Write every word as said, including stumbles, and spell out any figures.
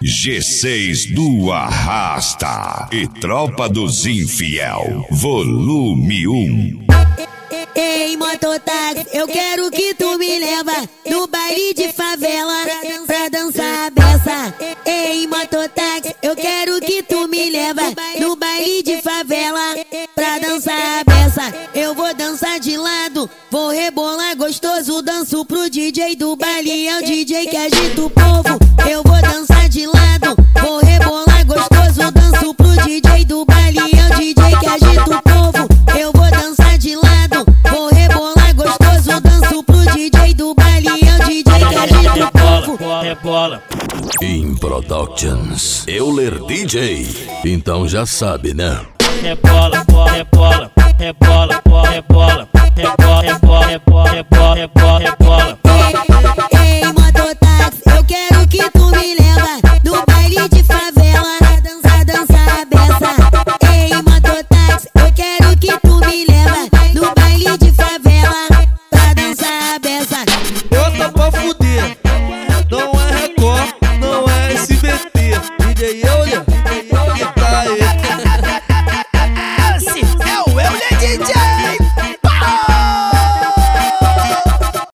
G seis do Arrasta e Tropa dos Infiel, volume um. Ei, mototáxi, eu quero que tu me leva no baile de favela pra dançar a beça. Ei, mototáxi, eu quero que tu me leva no baile de favela pra dançar a beça. Eu vou dançar de lado, vou rebolar gostoso, danço pro D J do baile, é o D J que agita o povo. Eu vou dançar de lado, vou rebolar gostoso, danço pro D J do baile, é o D J que agita o povo. Eu vou dançar de lado, vou rebolar gostoso, danço pro D J do baile, é o D J que agita o povo. Rebola. In Productions, Euler D J. Então já sabe, né? Rebola, rebola, rebola, rebola, rebola, rebola, rebola, rebola, rebola. Ei, mototáxi, eu quero que tu me leva no baile de favela pra dançar, dançar a beça. Ei, mototáxi, eu quero que tu me leva no baile de favela pra dançar a beça. Eu tô pra fuder.